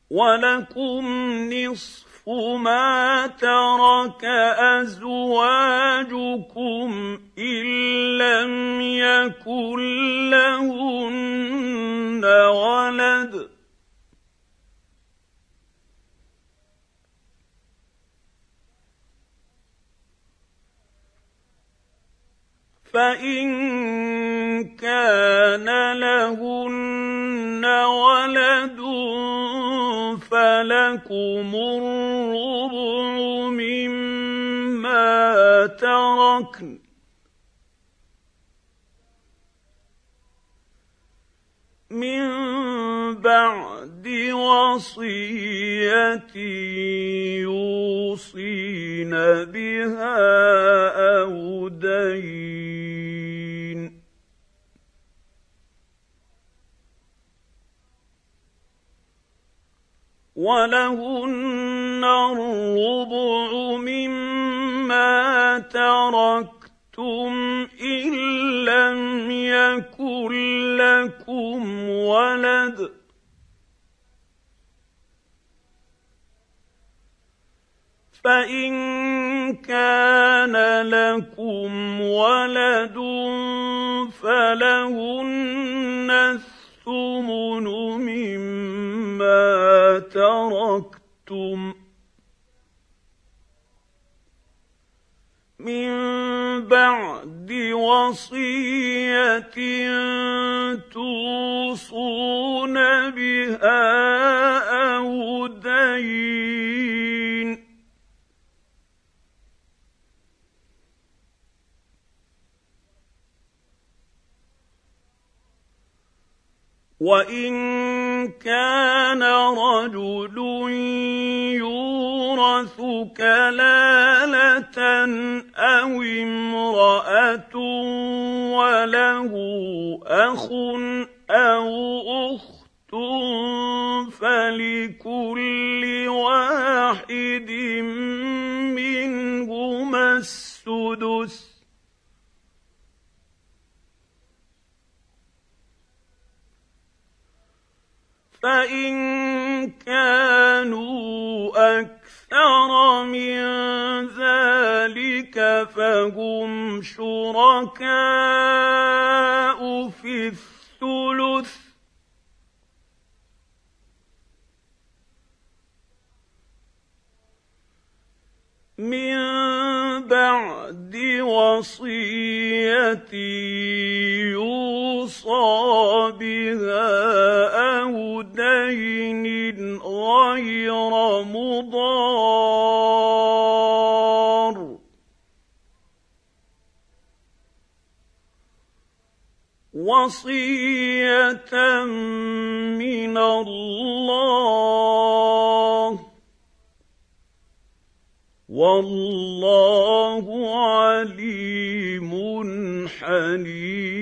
ولكم نصف ما ترك أزواجكم إن لم يكن لهن ولد فإن كان لهن ولد فلكم الربع مما تركن من بعد وصية يوصين بها أو دين ولهن الربع مما تركتم إن لم يكن لكم ولد فإن كان لكم ولد فلهن الثمن مما تركتم من بعد وصية توصون بها أو دين وإن كان رجل يورث كلالة أو امرأة وله أخ أو أخت فلكل واحد منهما السدس فإن كانوا أكثر من ذلك فهم شركاء في الثلث من بعد وصية يوصى بها أو دين غير مضار وصية من الله والله عليم حليم